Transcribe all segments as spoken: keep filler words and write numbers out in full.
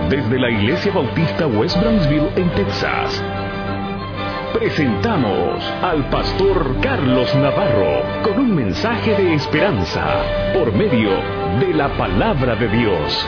desde la Iglesia Bautista West Brownsville en Texas, presentamos al pastor Carlos Navarro con un mensaje de esperanza por medio de la palabra de Dios.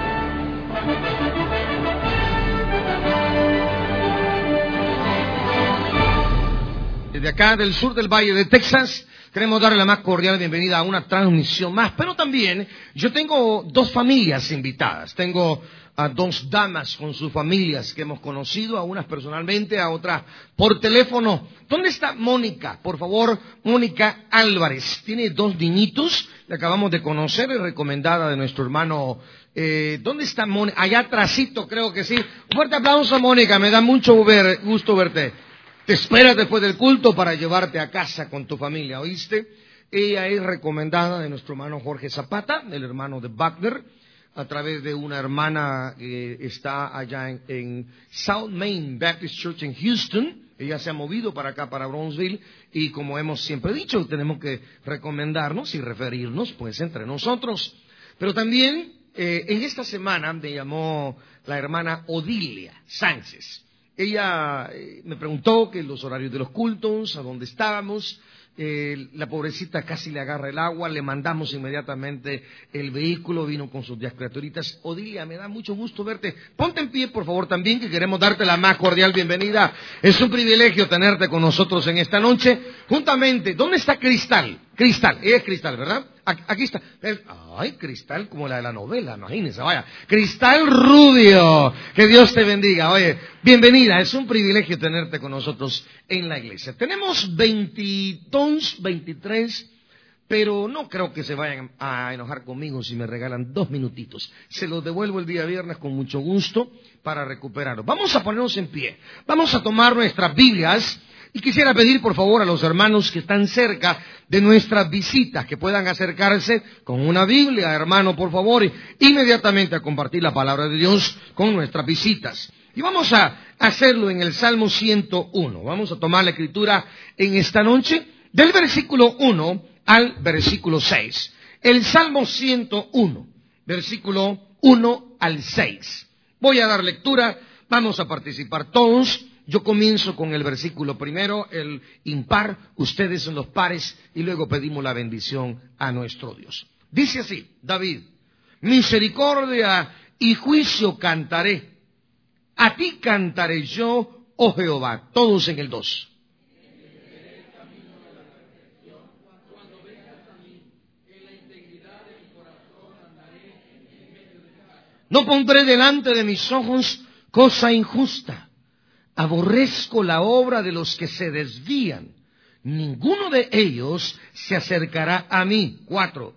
Desde acá del sur del Valle de Texas, queremos darle la más cordial bienvenida a una transmisión más, pero también yo tengo dos familias invitadas. Tengo a dos damas con sus familias que hemos conocido, a unas personalmente, a otras por teléfono. ¿Dónde está Mónica? Por favor, Mónica Álvarez. Tiene dos niñitos, la acabamos de conocer, es recomendada de nuestro hermano. Eh, ¿Dónde está Mónica? Allá atrásito, creo que sí. Un fuerte aplauso, Mónica, me da mucho ver, gusto verte. Te esperas después del culto para llevarte a casa con tu familia, ¿oíste? Ella es recomendada de nuestro hermano Jorge Zapata, el hermano de Wagner, a través de una hermana que está allá en, en South Main Baptist Church en Houston. Ella se ha movido para acá, para Brownsville, y como hemos siempre dicho, tenemos que recomendarnos y referirnos, pues, entre nosotros. Pero también, eh, en esta semana me llamó la hermana Odilia Sánchez. Ella eh, me preguntó que los horarios de los cultos, a dónde estábamos. Eh, la pobrecita casi le agarra el agua, le mandamos inmediatamente el vehículo, vino con sus diez criaturitas. Odilia, me da mucho gusto verte. Ponte en pie, por favor, también, que queremos darte la más cordial bienvenida. Es un privilegio tenerte con nosotros en esta noche. Juntamente, ¿dónde está Cristal? Cristal, ella es Cristal, ¿verdad? Aquí está. Ay, Cristal, como la de la novela, imagínense, vaya. Cristal Rubio, que Dios te bendiga. Oye, bienvenida, es un privilegio tenerte con nosotros en la iglesia. Tenemos veintidós, veintitrés, pero no creo que se vayan a enojar conmigo si me regalan dos minutitos. Se los devuelvo el día viernes con mucho gusto para recuperarlos. Vamos a ponernos en pie, vamos a tomar nuestras Biblias. Y quisiera pedir, por favor, a los hermanos que están cerca de nuestras visitas, que puedan acercarse con una Biblia, hermano, por favor, y inmediatamente a compartir la palabra de Dios con nuestras visitas. Y vamos a hacerlo en el Salmo ciento uno. Vamos a tomar la escritura en esta noche, del versículo uno al versículo seis. El Salmo ciento uno, versículo uno al seis. Voy a dar lectura, vamos a participar todos. Yo comienzo con el versículo primero, el impar, ustedes son los pares, y luego pedimos la bendición a nuestro Dios. Dice así, David: misericordia y juicio cantaré, a ti cantaré yo, oh Jehová. Todos en el dos. No pondré delante de mis ojos cosa injusta. Aborrezco la obra de los que se desvían. Ninguno de ellos se acercará a mí. Cuatro.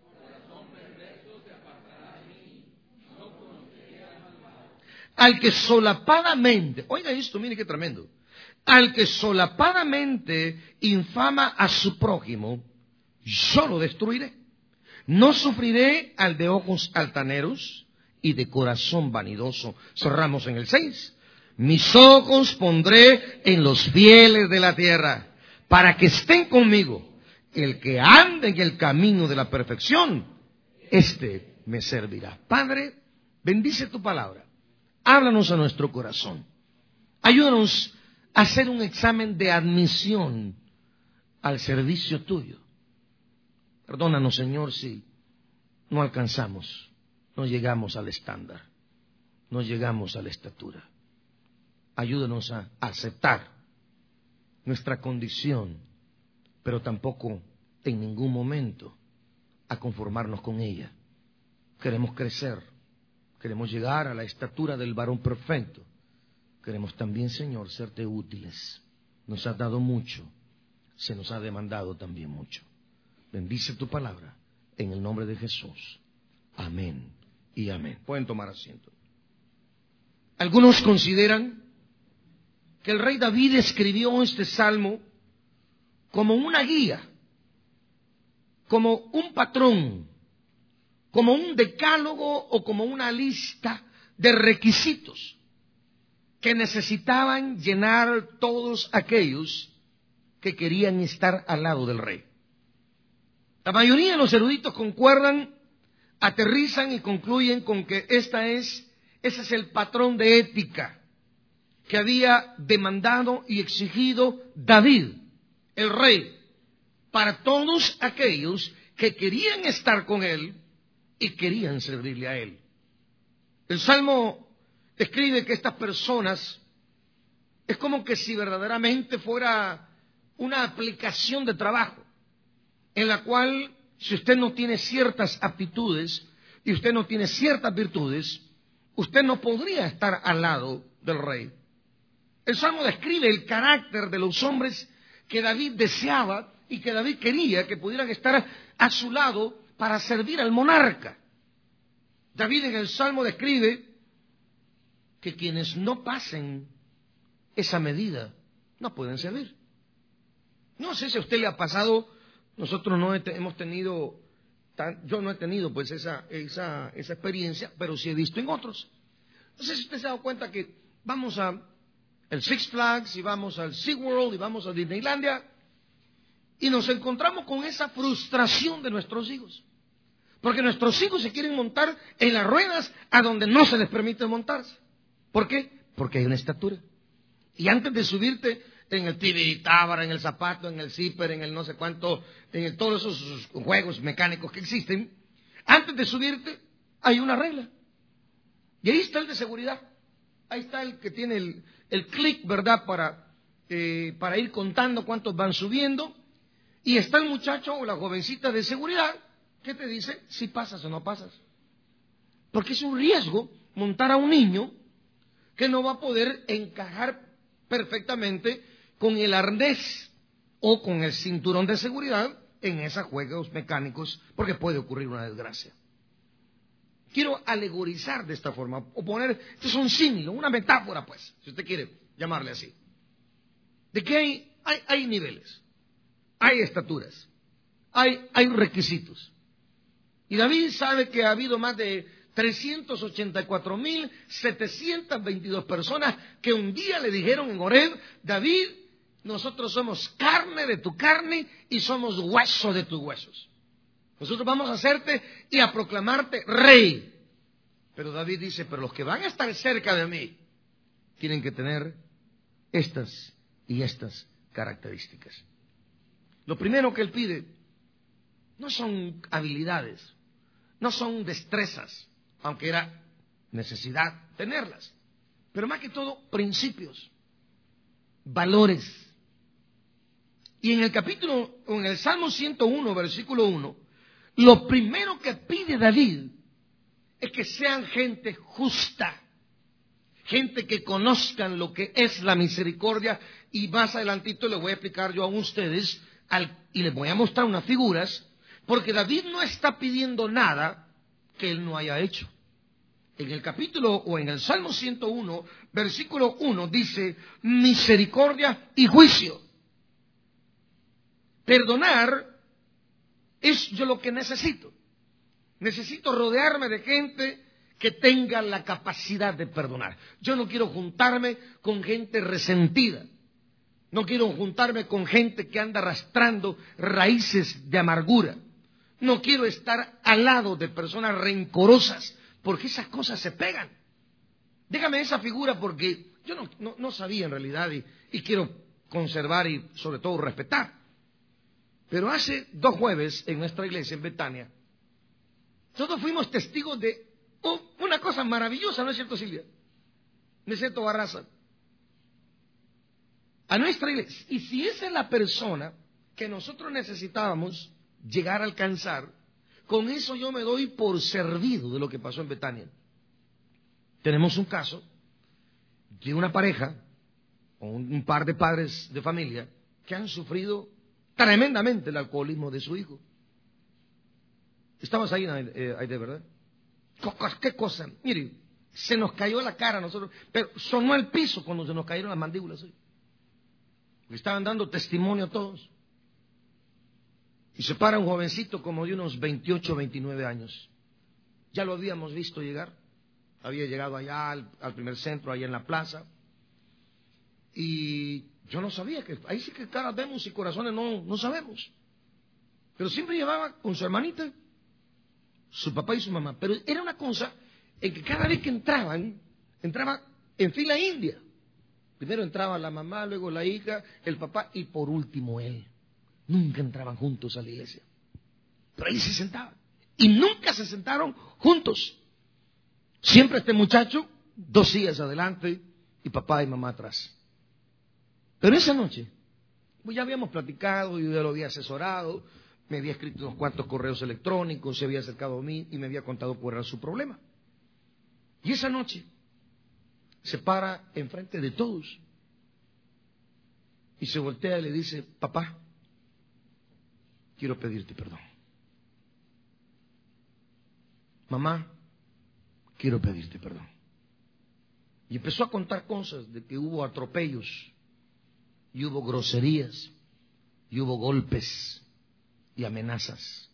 Al que solapadamente, oiga esto, mire qué tremendo. Al que solapadamente infama a su prójimo, yo lo destruiré. No sufriré al de ojos altaneros y de corazón vanidoso. Cerramos en el seis. Mis ojos pondré en los fieles de la tierra, para que estén conmigo. El que ande en el camino de la perfección, éste me servirá. Padre, bendice tu palabra. Háblanos a nuestro corazón. Ayúdanos a hacer un examen de admisión al servicio tuyo. Perdónanos, Señor, si no alcanzamos, no llegamos al estándar, no llegamos a la estatura. Ayúdanos a aceptar nuestra condición, pero tampoco en ningún momento a conformarnos con ella. Queremos crecer, queremos llegar a la estatura del varón perfecto. Queremos también, Señor, serte útiles. Nos has dado mucho, se nos ha demandado también mucho. Bendice tu palabra en el nombre de Jesús. Amén y amén. Pueden tomar asiento. Algunos consideran que el rey David escribió este salmo como una guía, como un patrón, como un decálogo o como una lista de requisitos que necesitaban llenar todos aquellos que querían estar al lado del rey. La mayoría de los eruditos concuerdan, aterrizan y concluyen con que esta es Ese es el patrón de ética que había demandado y exigido David, el rey, para todos aquellos que querían estar con él y querían servirle a él. El Salmo describe que estas personas es como que si verdaderamente fuera una aplicación de trabajo, en la cual si usted no tiene ciertas aptitudes y usted no tiene ciertas virtudes, usted no podría estar al lado del rey. El Salmo describe el carácter de los hombres que David deseaba y que David quería que pudieran estar a su lado para servir al monarca. David en el Salmo describe que quienes no pasen esa medida no pueden servir. No sé si a usted le ha pasado, nosotros no hemos tenido, tan, yo no he tenido pues esa, esa, esa experiencia, pero sí he visto en otros. No sé si usted se ha dado cuenta que vamos a el Six Flags y vamos al SeaWorld y vamos a Disneylandia y nos encontramos con esa frustración de nuestros hijos. Porque nuestros hijos se quieren montar en las ruedas a donde no se les permite montarse. ¿Por qué? Porque hay una estatura. Y antes de subirte en el tibiritábara, en el zapato, en el zipper, en el no sé cuánto, en el, todos esos juegos mecánicos que existen, antes de subirte hay una regla. Y ahí está el de seguridad. Ahí está el que tiene el, el clic, ¿verdad? Para, eh, para ir contando cuántos van subiendo. Y está el muchacho o la jovencita de seguridad que te dice si pasas o no pasas. Porque es un riesgo montar a un niño que no va a poder encajar perfectamente con el arnés o con el cinturón de seguridad en esos juegos mecánicos, porque puede ocurrir una desgracia. Quiero alegorizar de esta forma, o poner, esto es un símil, una metáfora pues, si usted quiere llamarle así, de que hay, hay, hay niveles, hay estaturas, hay, hay requisitos. Y David sabe que ha habido más de trescientos ochenta y cuatro mil setecientas veintidós personas que un día le dijeron en Horeb: David, nosotros somos carne de tu carne y somos hueso de tus huesos. Nosotros vamos a hacerte y a proclamarte rey. Pero David dice, pero los que van a estar cerca de mí tienen que tener estas y estas características. Lo primero que él pide no son habilidades, no son destrezas, aunque era necesidad tenerlas, pero más que todo principios, valores. Y en el capítulo, o en el Salmo ciento uno, versículo uno, lo primero que pide David es que sean gente justa, gente que conozcan lo que es la misericordia, y más adelantito les voy a explicar yo a ustedes, al, y les voy a mostrar unas figuras, porque David no está pidiendo nada que él no haya hecho. En el capítulo, o en el Salmo ciento uno, versículo uno, dice misericordia y juicio. Perdonar es yo lo que necesito. Necesito rodearme de gente que tenga la capacidad de perdonar. Yo no quiero juntarme con gente resentida. No quiero juntarme con gente que anda arrastrando raíces de amargura. No quiero estar al lado de personas rencorosas, porque esas cosas se pegan. Déjame esa figura porque yo no, no, no sabía en realidad y, y quiero conservar y sobre todo respetar. Pero hace dos jueves en nuestra iglesia en Betania, todos fuimos testigos de oh, una cosa maravillosa, ¿no es cierto, Silvia? ¿No es cierto, Barraza? A nuestra iglesia. Y si esa es la persona que nosotros necesitábamos llegar a alcanzar, con eso yo me doy por servido de lo que pasó en Betania. Tenemos un caso de una pareja, o un, un par de padres de familia, que han sufrido tremendamente el alcoholismo de su hijo. Estabas ahí, eh, ahí de verdad. ¿Qué cosa? Mire, se nos cayó la cara a nosotros, pero sonó el piso cuando se nos cayeron las mandíbulas hoy. Estaban dando testimonio a todos. Y se para un jovencito como de unos veintiocho, veintinueve años. Ya lo habíamos visto llegar. Había llegado allá al, al primer centro, allá en la plaza. Y yo no sabía que... Ahí sí que caras vemos y corazones no, no sabemos. Pero siempre llevaba con su hermanita, su papá y su mamá. Pero era una cosa en que cada vez que entraban, entraba en fila india. Primero entraba la mamá, luego la hija, el papá y por último él. Nunca entraban juntos a la iglesia. Pero ahí se sentaban. Y nunca se sentaron juntos. Siempre este muchacho, dos sillas adelante y papá y mamá atrás. Pero esa noche, pues ya habíamos platicado, yo ya lo había asesorado, me había escrito unos cuantos correos electrónicos, se había acercado a mí y me había contado cuál era su problema. Y esa noche se para enfrente de todos y se voltea y le dice: papá, quiero pedirte perdón. Mamá, quiero pedirte perdón. Y empezó a contar cosas de que hubo atropellos, y hubo groserías, y hubo golpes y amenazas.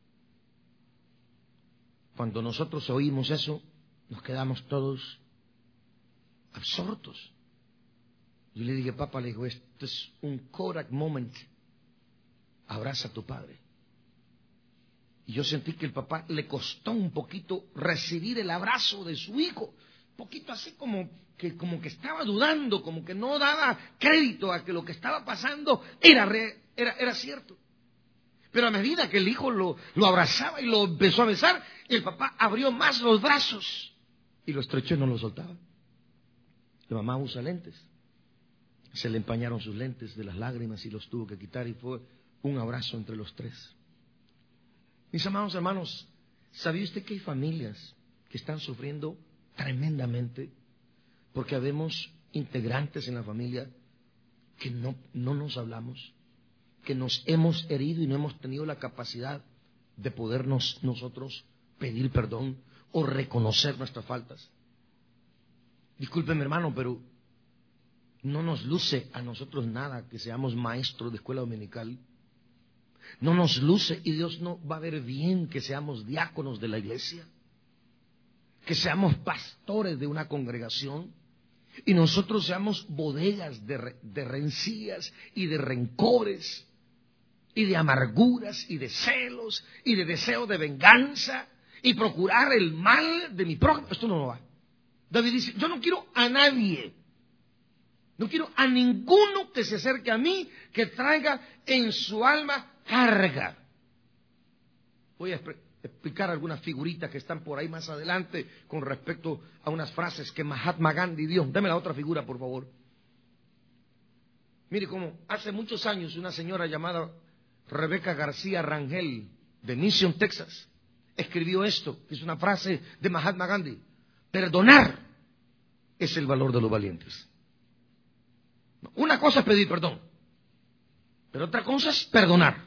Cuando nosotros oímos eso, nos quedamos todos absortos. Yo le dije: papá, le digo, esto es un Kodak moment. Abraza a tu padre. Y yo sentí que el papá le costó un poquito recibir el abrazo de su hijo. Un poquito así como que, como que estaba dudando, como que no daba crédito a que lo que estaba pasando era, re, era, era cierto. Pero a medida que el hijo lo, lo abrazaba y lo empezó a besar, el papá abrió más los brazos y lo estrechó y no lo soltaba. La mamá usa lentes. Se le empañaron sus lentes de las lágrimas y los tuvo que quitar y fue un abrazo entre los tres. Mis amados hermanos, ¿sabía usted que hay familias que están sufriendo tremendamente porque habemos integrantes en la familia que no, no nos hablamos, que nos hemos herido y no hemos tenido la capacidad de podernos nosotros pedir perdón o reconocer nuestras faltas? Discúlpeme, hermano, pero no nos luce a nosotros nada que seamos maestros de escuela dominical. No nos luce y Dios no va a ver bien que seamos diáconos de la iglesia, que seamos pastores de una congregación y nosotros seamos bodegas de, de rencillas y de rencores y de amarguras y de celos y de deseo de venganza y procurar el mal de mi prójimo. Esto no va. David dice: yo no quiero a nadie, no quiero a ninguno que se acerque a mí que traiga en su alma carga. Voy a explicar algunas figuritas que están por ahí más adelante con respecto a unas frases que Mahatma Gandhi dio. Dame la otra figura, por favor. Mire cómo hace muchos años una señora llamada Rebeca García Rangel de Mission, Texas, escribió esto, que es una frase de Mahatma Gandhi: perdonar es el valor de los valientes. Una cosa es pedir perdón, pero otra cosa es perdonar.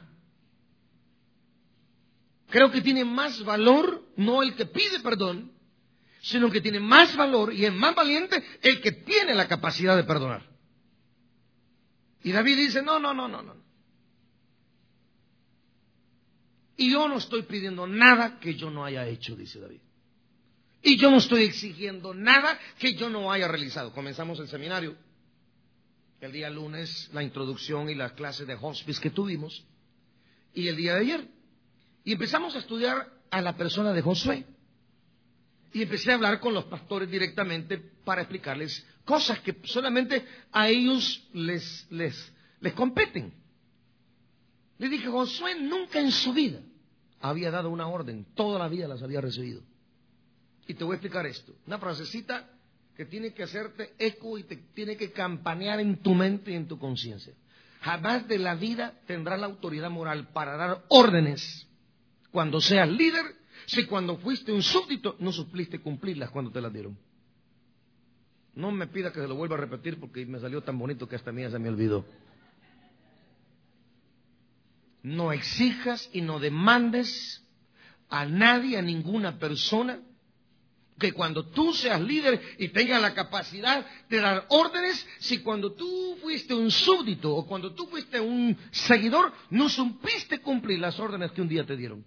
Creo que tiene más valor no el que pide perdón, sino que tiene más valor y es más valiente el que tiene la capacidad de perdonar. Y David dice: no, no, no, no, no. Y yo no estoy pidiendo nada que yo no haya hecho, dice David. Y yo no estoy exigiendo nada que yo no haya realizado. Comenzamos el seminario el día lunes, la introducción y las clases de hospice que tuvimos, y el día de ayer. Y empezamos a estudiar a la persona de Josué. Y empecé a hablar con los pastores directamente para explicarles cosas que solamente a ellos les, les, les competen. Les dije: Josué nunca en su vida había dado una orden, toda la vida las había recibido. Y te voy a explicar esto. Una frasecita que tiene que hacerte eco y te tiene que campanear en tu mente y en tu conciencia. Jamás de la vida tendrás la autoridad moral para dar órdenes cuando seas líder, si cuando fuiste un súbdito no supliste cumplirlas cuando te las dieron. No me pida que se lo vuelva a repetir porque me salió tan bonito que hasta a mí ya se me olvidó. No exijas y no demandes a nadie, a ninguna persona, que cuando tú seas líder y tengas la capacidad de dar órdenes, si cuando tú fuiste un súbdito o cuando tú fuiste un seguidor, no supiste cumplir las órdenes que un día te dieron.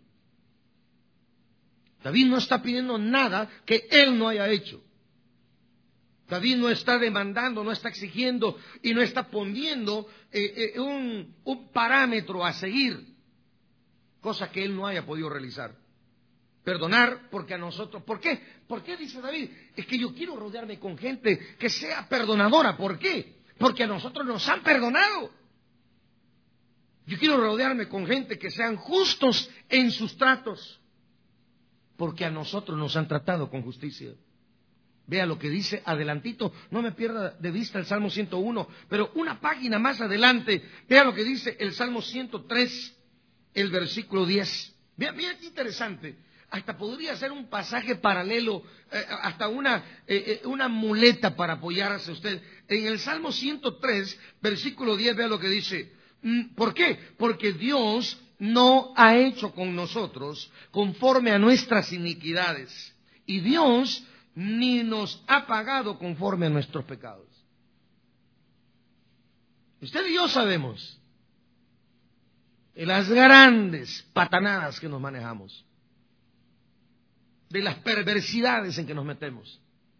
David no está pidiendo nada que él no haya hecho. David no está demandando, no está exigiendo y no está poniendo eh, eh, un, un parámetro a seguir, cosa que él no haya podido realizar. Perdonar porque a nosotros. ¿Por qué? ¿Por qué dice David? Es que yo quiero rodearme con gente que sea perdonadora. ¿Por qué? Porque a nosotros nos han perdonado. Yo quiero rodearme con gente que sean justos en sus tratos. Porque a nosotros nos han tratado con justicia. Vea lo que dice adelantito, no me pierda de vista el Salmo ciento uno, pero una página más adelante, vea lo que dice el Salmo ciento tres, el versículo diez. Vea, vea qué interesante, hasta podría ser un pasaje paralelo, eh, hasta una, eh, una muleta para apoyarse usted. En el Salmo ciento tres, versículo diez, vea lo que dice. ¿Por qué? Porque Dios no ha hecho con nosotros conforme a nuestras iniquidades, y Dios ni nos ha pagado conforme a nuestros pecados. Usted y yo sabemos de las grandes patanadas que nos manejamos, de las perversidades en que nos metemos,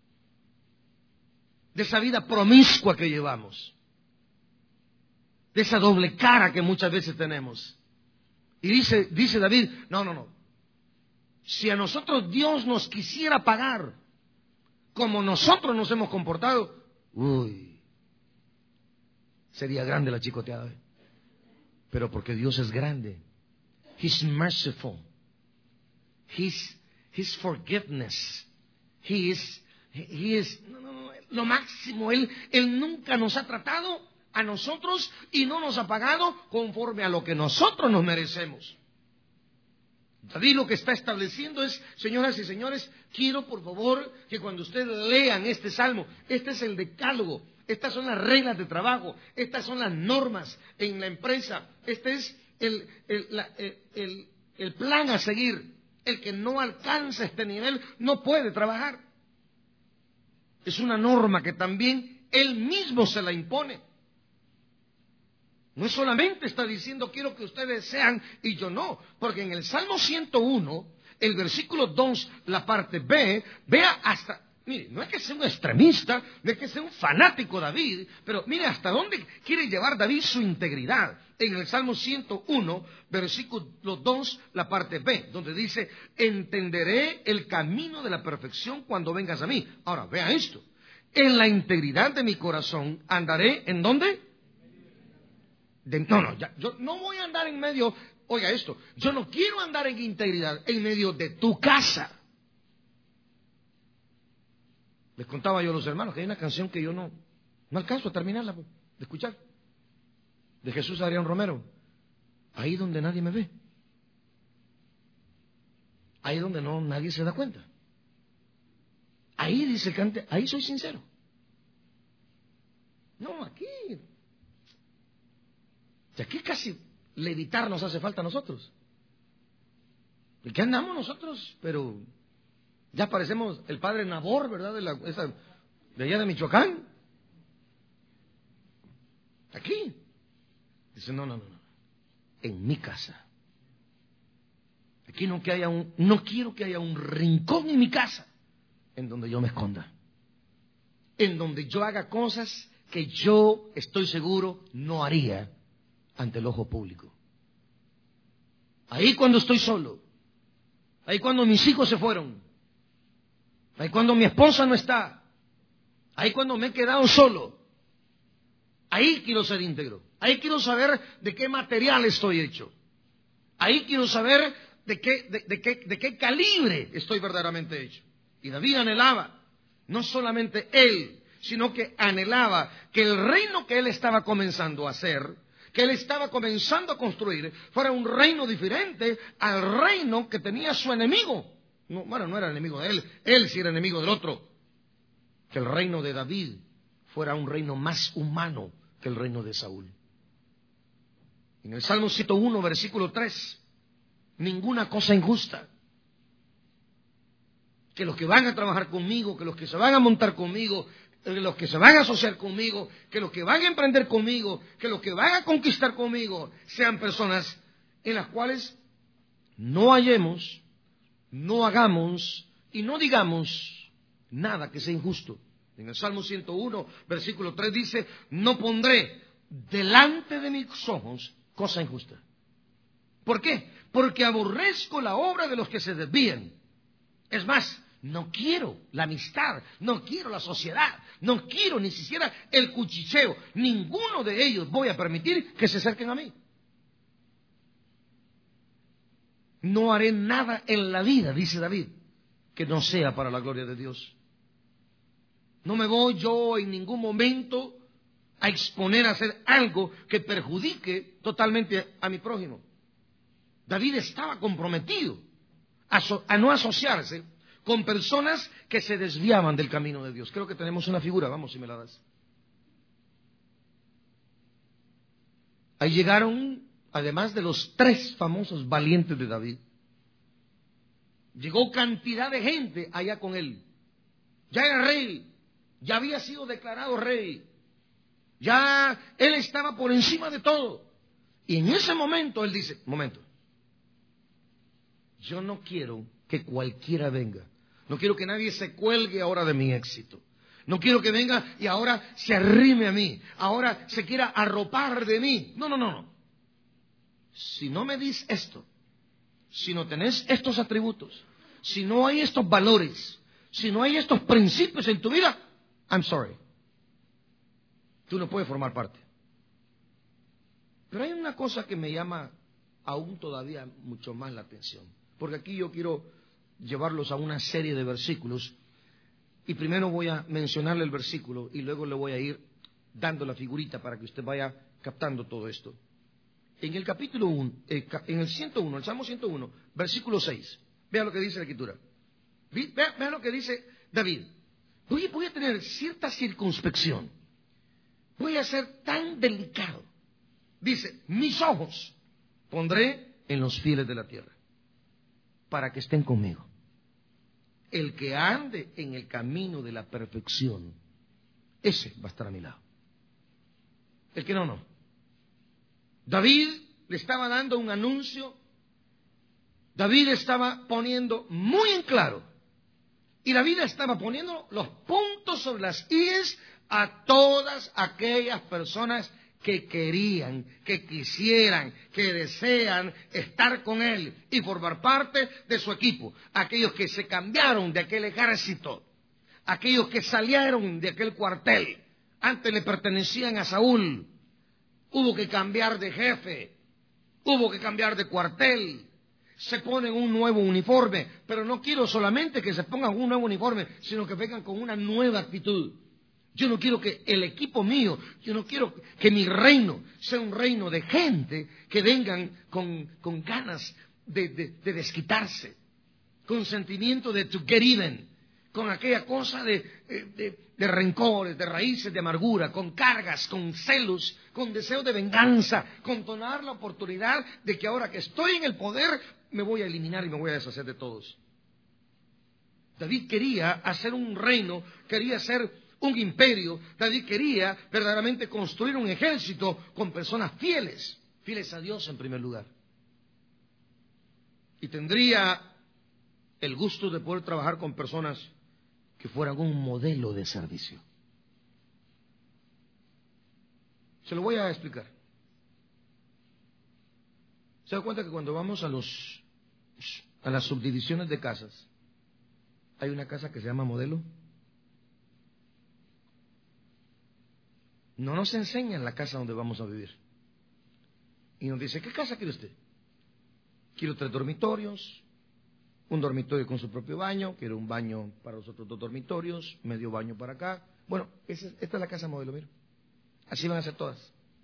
de esa vida promiscua que llevamos, de esa doble cara que muchas veces tenemos. Y dice, dice David, no, no, no. Si a nosotros Dios nos quisiera pagar como nosotros nos hemos comportado, uy, sería grande la chicoteada. Pero porque Dios es grande. He's merciful. He's, his forgiveness. He is, he is no, no, no, lo máximo. Él, él nunca nos ha tratado a nosotros y no nos ha pagado conforme a lo que nosotros nos merecemos. David lo que está estableciendo es, señoras y señores, quiero por favor que cuando ustedes lean este salmo, este es el decálogo, estas son las reglas de trabajo, estas son las normas en la empresa, este es el, el, la, el, el, el plan a seguir. El que no alcanza este nivel no puede trabajar. Es una norma que también él mismo se la impone. No solamente está diciendo quiero que ustedes sean y yo no, porque en el Salmo ciento uno, el versículo dos, la parte B, vea hasta, mire, no es que sea un extremista, no es que sea un fanático David, pero mire hasta dónde quiere llevar David su integridad. En el Salmo ciento uno, versículo dos, la parte B, donde dice, entenderé el camino de la perfección cuando vengas a mí. Ahora, vea esto, en la integridad de mi corazón andaré, ¿en dónde? De, no, no, ya, yo no voy a andar en medio, oiga esto, yo no quiero andar en integridad en medio de tu casa. Les contaba yo a los hermanos que hay una canción que yo no, no alcanzo a terminarla de escuchar, de Jesús Adrián Romero, ahí donde nadie me ve, ahí donde no nadie se da cuenta, ahí dice el cante, ahí soy sincero. No, aquí... Y aquí casi levitar nos hace falta a nosotros. ¿Y qué andamos nosotros? Pero ya parecemos el padre Nabor, ¿verdad? De, la, esa, de allá de Michoacán. Aquí. Dice, no, no, no, no. En mi casa. Aquí no, que haya un, no quiero que haya un rincón en mi casa en donde yo me esconda. En donde yo haga cosas que yo estoy seguro no haría ante el ojo público. Ahí cuando estoy solo, ahí cuando mis hijos se fueron, ahí cuando mi esposa no está, ahí cuando me he quedado solo, ahí quiero ser íntegro, ahí quiero saber de qué material estoy hecho, ahí quiero saber de qué, de, de qué, de qué calibre estoy verdaderamente hecho. Y David anhelaba, no solamente él, sino que anhelaba que el reino que él estaba comenzando a hacer, que él estaba comenzando a construir, fuera un reino diferente al reino que tenía su enemigo. No, bueno, no era enemigo de él, él sí era enemigo del otro. Que el reino de David fuera un reino más humano que el reino de Saúl. En el Salmo ciento uno, versículo tres, ninguna cosa injusta. Que los que van a trabajar conmigo, que los que se van a montar conmigo, que los que se van a asociar conmigo, que los que van a emprender conmigo, que los que van a conquistar conmigo, sean personas en las cuales no hallemos, no hagamos y no digamos nada que sea injusto. En el Salmo ciento uno, versículo tres dice, no pondré delante de mis ojos cosa injusta. ¿Por qué? Porque aborrezco la obra de los que se desvían. Es más, no quiero la amistad, no quiero la sociedad, no quiero ni siquiera el cuchicheo. Ninguno de ellos voy a permitir que se acerquen a mí. No haré nada en la vida, dice David, que no sea para la gloria de Dios. No me voy yo en ningún momento a exponer a hacer algo que perjudique totalmente a mi prójimo. David estaba comprometido a, so, a no asociarse con personas que se desviaban del camino de Dios. Creo que tenemos una figura, vamos si me la das. Ahí llegaron, además de los tres famosos valientes de David, llegó cantidad de gente allá con él. Ya era rey, ya había sido declarado rey, ya él estaba por encima de todo. Y en ese momento él dice, momento, yo no quiero que cualquiera venga. No quiero que nadie se cuelgue ahora de mi éxito. No quiero que venga y ahora se arrime a mí. Ahora se quiera arropar de mí. No, no, no, no. Si no me dices esto, si no tenés estos atributos, si no hay estos valores, si no hay estos principios en tu vida, I'm sorry. Tú no puedes formar parte. Pero hay una cosa que me llama aún todavía mucho más la atención. Porque aquí yo quiero llevarlos a una serie de versículos y primero voy a mencionarle el versículo y luego le voy a ir dando la figurita para que usted vaya captando todo esto. En el capítulo uno, eh, en el ciento uno, el Salmo ciento uno, versículo seis, vea lo que dice la Escritura. Vea, vea lo que dice David. Voy, voy a tener cierta circunspección. Voy a ser tan delicado. Dice, mis ojos pondré en los fieles de la tierra, para que estén conmigo. El que ande en el camino de la perfección, ese va a estar a mi lado. El que no, no. David le estaba dando un anuncio. David estaba poniendo muy en claro. Y David estaba poniendo los puntos sobre las íes a todas aquellas personas que querían, que quisieran, que desean estar con él y formar parte de su equipo. Aquellos que se cambiaron de aquel ejército, aquellos que salieron de aquel cuartel, antes le pertenecían a Saúl, hubo que cambiar de jefe, hubo que cambiar de cuartel, se ponen un nuevo uniforme, pero no quiero solamente que se pongan un nuevo uniforme, sino que vengan con una nueva actitud. Yo no quiero que el equipo mío, yo no quiero que mi reino sea un reino de gente que vengan con, con ganas de, de, de desquitarse, con sentimiento de to get even, con aquella cosa de, de, de rencores, de raíces de amargura, con cargas, con celos, con deseo de venganza, con tomar la oportunidad de que ahora que estoy en el poder me voy a eliminar y me voy a deshacer de todos. David quería hacer un reino, quería hacer un imperio. David quería verdaderamente construir un ejército con personas fieles, fieles a Dios en primer lugar. Y tendría el gusto de poder trabajar con personas que fueran un modelo de servicio. Se lo voy a explicar. ¿Se da cuenta que cuando vamos a los a las subdivisiones de casas, hay una casa que se llama modelo? No nos enseñan la casa donde vamos a vivir. Y nos dice, ¿qué casa quiere usted? Quiero tres dormitorios, un dormitorio con su propio baño, quiero un baño para los otros dos dormitorios, medio baño para acá. Bueno, esa, esta es la casa modelo, mira. Así van a ser todas.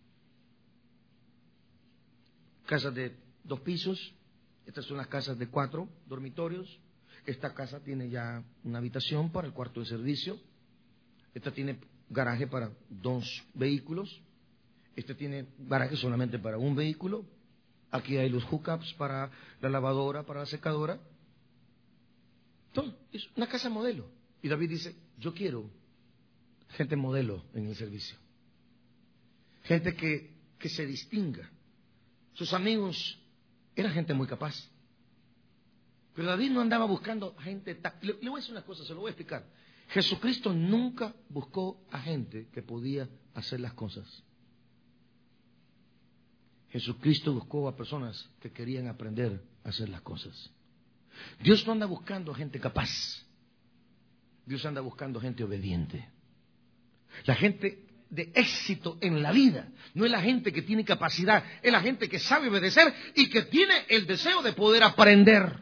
Casas de dos pisos, estas son las casas de cuatro dormitorios. Esta casa tiene ya una habitación para el cuarto de servicio. Esta tiene garaje para dos vehículos. Este tiene garaje solamente para un vehículo. Aquí hay los hookups para la lavadora, para la secadora. Entonces, es una casa modelo. Y David dice, yo quiero gente modelo en el servicio. Gente que, que se distinga. Sus amigos eran gente muy capaz. Pero David no andaba buscando gente... Le, le voy a decir una cosa, se lo voy a explicar. Jesucristo nunca buscó a gente que podía hacer las cosas. Jesucristo buscó a personas que querían aprender a hacer las cosas. Dios no anda buscando gente capaz. Dios anda buscando gente obediente. La gente de éxito en la vida no es la gente que tiene capacidad, es la gente que sabe obedecer y que tiene el deseo de poder aprender.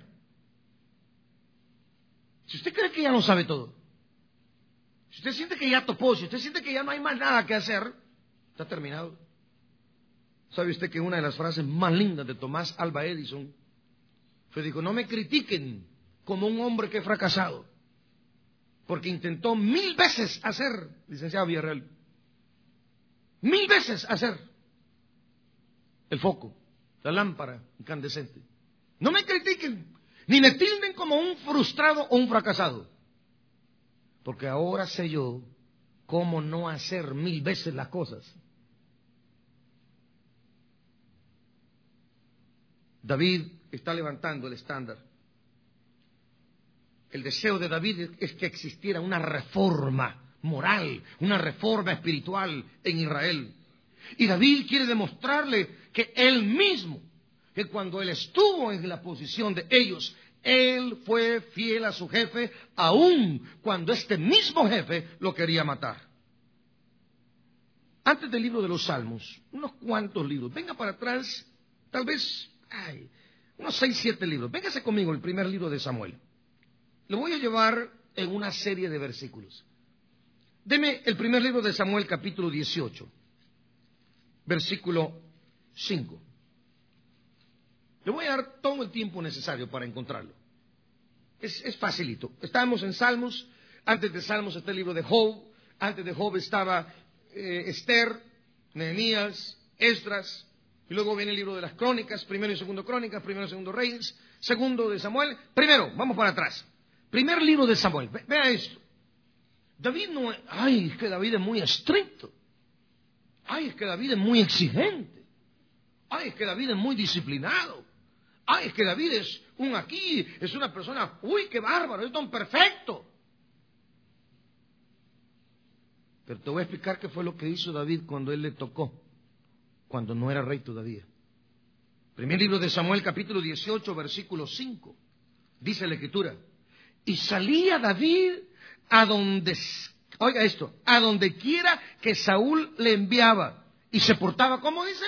Si usted cree que ya no sabe todo, si usted siente que ya topó, si usted siente que ya no hay más nada que hacer, está terminado. ¿Sabe usted que una de las frases más lindas de Tomás Alva Edison fue, dijo, no me critiquen como un hombre que he fracasado, porque intentó mil veces hacer, licenciado Villarreal, mil veces hacer el foco, la lámpara incandescente. No me critiquen, ni me tilden como un frustrado o un fracasado, porque ahora sé yo cómo no hacer mil veces las cosas. David está levantando el estándar. El deseo de David es que existiera una reforma moral, una reforma espiritual en Israel. Y David quiere demostrarle que él mismo, que cuando él estuvo en la posición de ellos, él fue fiel a su jefe, aun cuando este mismo jefe lo quería matar. Antes del libro de los Salmos, unos cuantos libros, venga para atrás, tal vez, ay, unos seis, siete libros. Véngase conmigo, el primer libro de Samuel. Lo voy a llevar en una serie de versículos. Deme el primer libro de Samuel, capítulo dieciocho, versículo cinco. Le voy a dar todo el tiempo necesario para encontrarlo. Es, es facilito. Estamos en Salmos. Antes de Salmos está el libro de Job. Antes de Job estaba eh, Esther, Nehemías, Esdras. Y luego viene el libro de las Crónicas, primero y segundo Crónicas, primero y segundo Reyes, segundo de Samuel. Primero, vamos para atrás. Primer libro de Samuel. Ve, vea esto. David no es... Ay, es que David es muy estricto. Ay, es que David es muy exigente. Ay, es que David es muy disciplinado. Ay, es que David es un aquí, es una persona... Uy, qué bárbaro, es tan perfecto. Pero te voy a explicar qué fue lo que hizo David cuando él le tocó, cuando no era rey todavía. Primer libro de Samuel, capítulo dieciocho, versículo cinco. Dice la Escritura: y salía David a donde, oiga esto, a donde quiera que Saúl le enviaba, y se portaba, ¿cómo dice?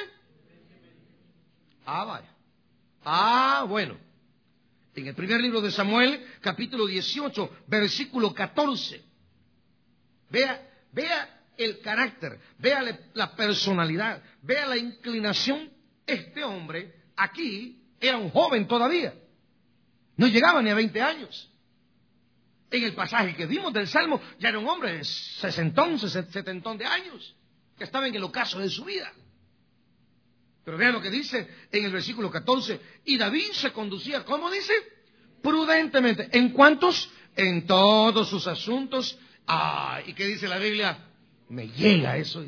Ah, vaya. Ah, bueno. En el primer libro de Samuel, capítulo dieciocho, versículo catorce. Vea, vea el carácter, vea la personalidad, vea la inclinación. Este hombre aquí era un joven todavía. No llegaba ni a veinte años. En el pasaje que vimos del Salmo, ya era un hombre de sesentón, setentón de años, que estaba en el ocaso de su vida. Pero vean lo que dice en el versículo catorce. Y David se conducía, ¿cómo dice? Prudentemente. ¿En cuántos? En todos sus asuntos. Ah, ¿y qué dice la Biblia? Me llega eso.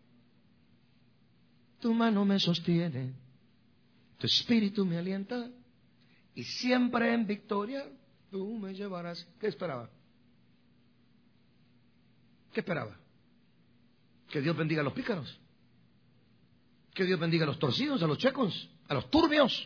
Tu mano me sostiene, tu espíritu me alienta, y siempre en victoria tú me llevarás. ¿Qué esperaba? ¿Qué esperaba? Que Dios bendiga a los pícaros. Que Dios bendiga a los torcidos, a los checos, a los turbios.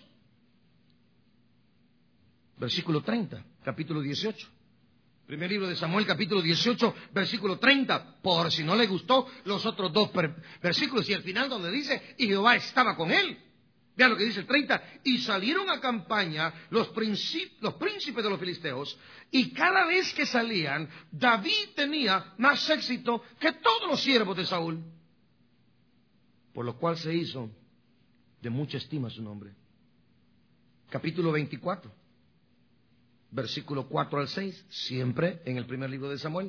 Versículo treinta, capítulo dieciocho. Primer libro de Samuel, capítulo dieciocho, versículo treinta. Por si no le gustó los otros dos versículos. Y al final donde dice, y Jehová estaba con él. Vean lo que dice el treinta. Y salieron a campaña los, los príncipes de los filisteos. Y cada vez que salían, David tenía más éxito que todos los siervos de Saúl. Por lo cual se hizo de mucha estima su nombre. Capítulo veinticuatro, versículo cuatro al seis, siempre en el primer libro de Samuel.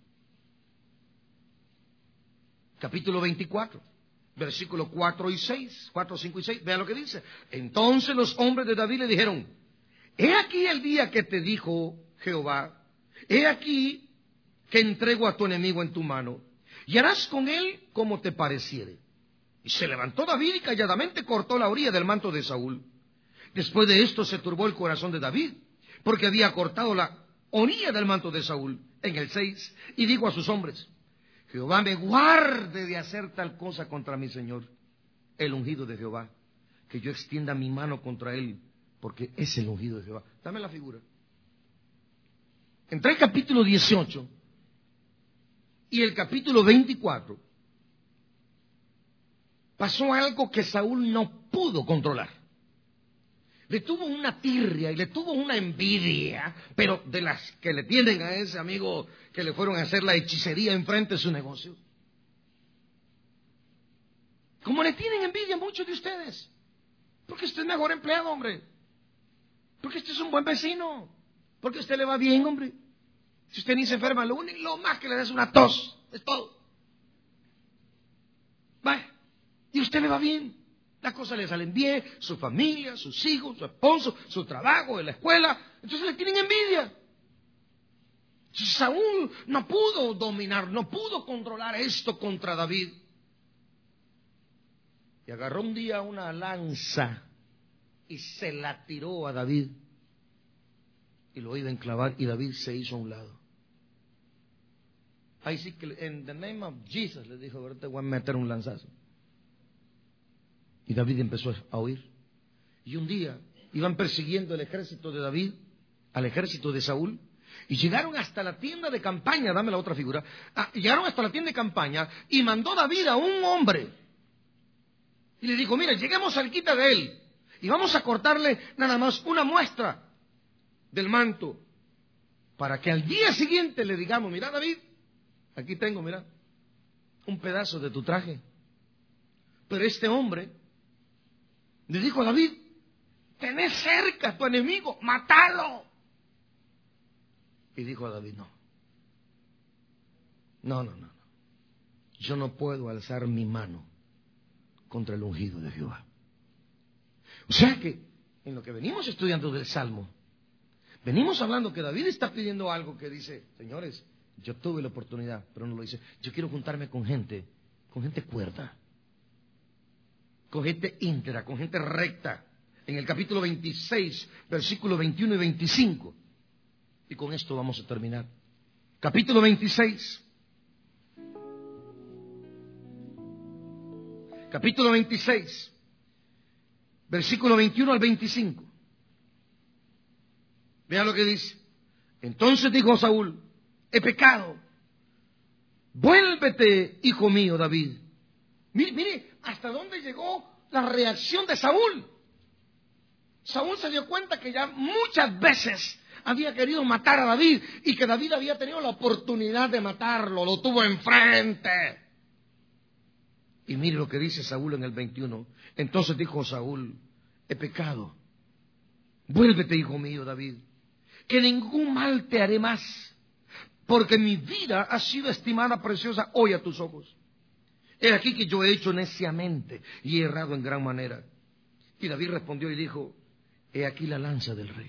Capítulo veinticuatro, versículo cuatro y seis, cuatro, cinco y seis, vean lo que dice. Entonces los hombres de David le dijeron: he aquí el día que te dijo Jehová, he aquí que entrego a tu enemigo en tu mano, y harás con él como te pareciere. Y se levantó David y calladamente cortó la orilla del manto de Saúl. Después de esto se turbó el corazón de David, porque había cortado la orilla del manto de Saúl. En el seis, y dijo a sus hombres: Jehová me guarde de hacer tal cosa contra mi señor, el ungido de Jehová. que yo extienda mi mano contra él, porque es el ungido de Jehová. Dame la figura. Entre el capítulo dieciocho y el capítulo veinticuatro pasó algo que Saúl no pudo controlar. Le tuvo una tirria y le tuvo una envidia, pero de las que le tienen a ese amigo que le fueron a hacer la hechicería enfrente de su negocio. Como le tienen envidia a muchos de ustedes. Porque usted es mejor empleado, hombre. Porque usted es un buen vecino. Porque a usted le va bien, hombre. Si usted ni se enferma, lo único, lo más que le da es una tos. Es todo. Vaya. Y a usted le va bien. Las cosas le salen bien. Su familia, sus hijos, su esposo, su trabajo, en la escuela. Entonces le tienen envidia. Saúl no pudo dominar, no pudo controlar esto contra David. Y agarró un día una lanza y se la tiró a David. Y lo iba a enclavar y David se hizo a un lado. Ahí sí que, en the name of Jesus, le dijo, ahora te voy a meter un lanzazo. Y David empezó a huir. Y un día iban persiguiendo el ejército de David al ejército de Saúl. Y llegaron hasta la tienda de campaña, dame la otra figura. Ah, llegaron hasta la tienda de campaña y mandó David a un hombre. Y le dijo, mira, lleguemos cerquita de él y vamos a cortarle nada más una muestra del manto para que al día siguiente le digamos, mira David, aquí tengo, mira, un pedazo de tu traje. Pero este hombre le dijo a David, tenés cerca a tu enemigo, mátalo. Y dijo a David, no, no, no, no, yo no puedo alzar mi mano contra el ungido de Jehová. O sea que en lo que venimos estudiando del Salmo, venimos hablando que David está pidiendo algo que dice, señores, yo tuve la oportunidad, pero no lo hice. Yo quiero juntarme con gente, con gente cuerda, con gente íntegra, con gente recta. En el capítulo veintiséis, versículos veintiuno y veinticinco. Y con esto vamos a terminar. Capítulo veintiséis. Capítulo veintiséis, versículo veintiuno al veinticinco. Vean lo que dice. Entonces dijo Saúl, he pecado. Vuélvete, hijo mío, David. Mire, mire, hasta dónde llegó la reacción de Saúl. Saúl se dio cuenta que ya muchas veces había querido matar a David y que David había tenido la oportunidad de matarlo, lo tuvo enfrente. Y mire lo que dice Saúl en el veintiuno. Entonces dijo Saúl, he pecado. Vuélvete, hijo mío, David, que ningún mal te haré más, porque mi vida ha sido estimada preciosa hoy a tus ojos. He aquí que yo he hecho neciamente y he errado en gran manera. Y David respondió y dijo, he aquí la lanza del rey.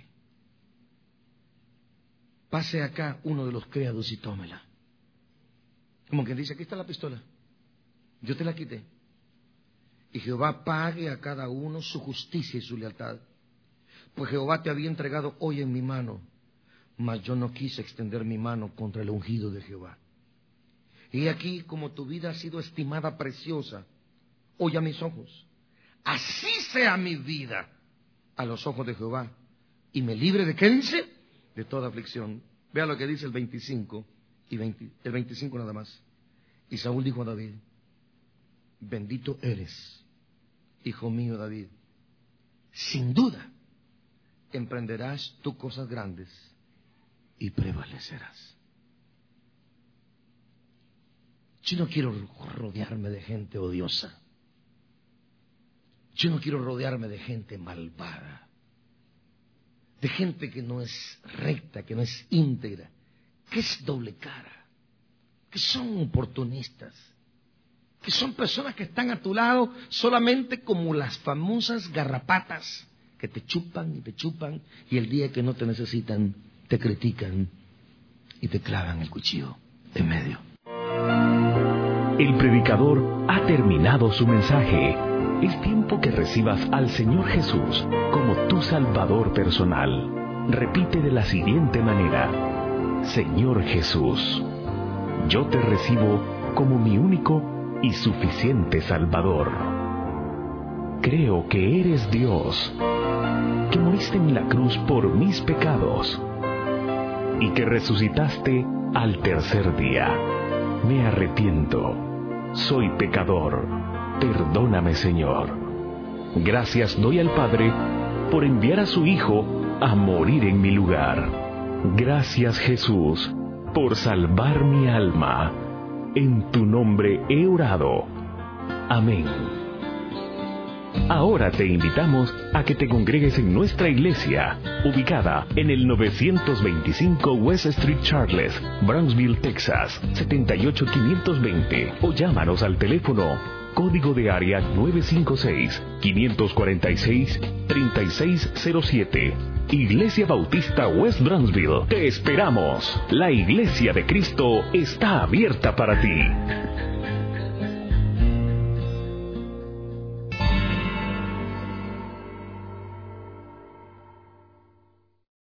Pase acá uno de los criados y tómela. Como quien dice, aquí está la pistola. Yo te la quité. Y Jehová pague a cada uno su justicia y su lealtad. Pues Jehová te había entregado hoy en mi mano, mas yo no quise extender mi mano contra el ungido de Jehová. Y aquí, como tu vida ha sido estimada preciosa hoy a mis ojos, así sea mi vida a los ojos de Jehová, y me libre de, ¿qué dice? De toda aflicción. Vea lo que dice el veinticinco y veinte, el veinticinco nada más. Y Saúl dijo a David, bendito eres, hijo mío David. Sin duda, emprenderás tú cosas grandes y prevalecerás. Yo no quiero rodearme de gente odiosa. Yo no quiero rodearme de gente malvada, de gente que no es recta, que no es íntegra, que es doble cara, que son oportunistas, que son personas que están a tu lado solamente como las famosas garrapatas que te chupan y te chupan y el día que no te necesitan te critican y te clavan el cuchillo en medio. El predicador ha terminado su mensaje. Es tiempo que recibas al Señor Jesús como tu Salvador personal. Repite de la siguiente manera: Señor Jesús, yo te recibo como mi único y suficiente Salvador. creo que eres Dios, que moriste en la cruz por mis pecados y que resucitaste al tercer día. Me arrepiento, soy pecador, perdóname, Señor. Gracias doy al Padre por enviar a su Hijo a morir en mi lugar. Gracias, Jesús, por salvar mi alma. En tu nombre he orado. Amén. Ahora te invitamos a que te congregues en nuestra iglesia, ubicada en el novecientos veinticinco West Street Charles, Brownsville, Texas, setenta y ocho quinientos veinte, o llámanos al teléfono código de área nueve cinco seis, cinco cuatro seis, tres seis cero siete. Iglesia Bautista West Brownsville. Te esperamos. La Iglesia de Cristo está abierta para ti.